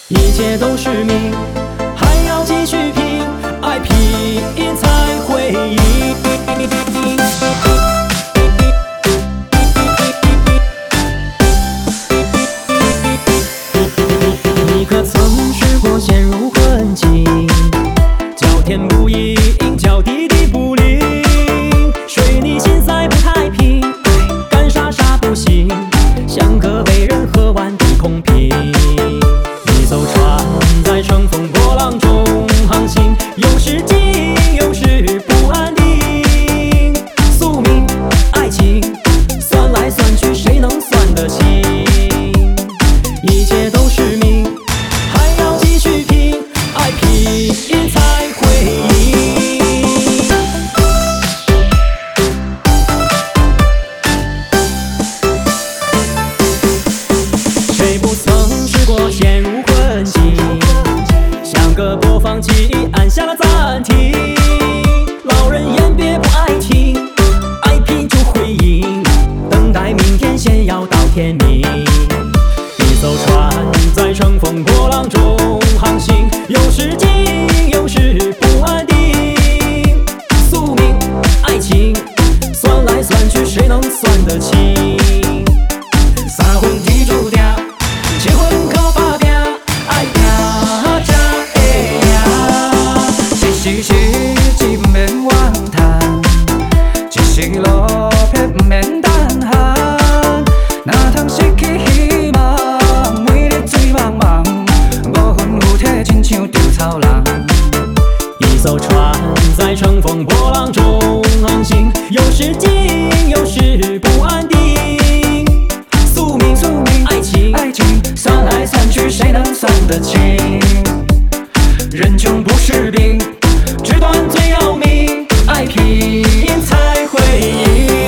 一切都是命，还要继续拼，爱拼才会赢。你可曾试过陷入困境？叫天不应，叫地地不灵，水逆心塞不太平，干啥啥不行，像个被人喝完的空瓶。一艘船在乘风破浪中航行，有时静，有时不安定。宿命、爱情，算来算去，谁能算得清？一切都是命，还要继续拼，爱拼才会赢。谁不曾试过陷入困境？像个播放器按下了暂停。老人言别不爱听，爱拼就会赢。等待明天，先要到天明。一艘船在乘风破浪中航行，有时静，有时不安定。宿命、爱情，算来算去，谁能算得清？三婚天注定，结婚靠打拼，爱拼才会赢。一时失志不免怨叹，一时落魄不免胆寒。哪通失去希望，每日醉茫茫，五魂有体，亲像稻草人。一艘船在乘风破浪中航行，有时静，有时不安定。宿命、爱情，算来算去，谁能算得清？人穷不是病，纸短最要命，爱拼才会赢。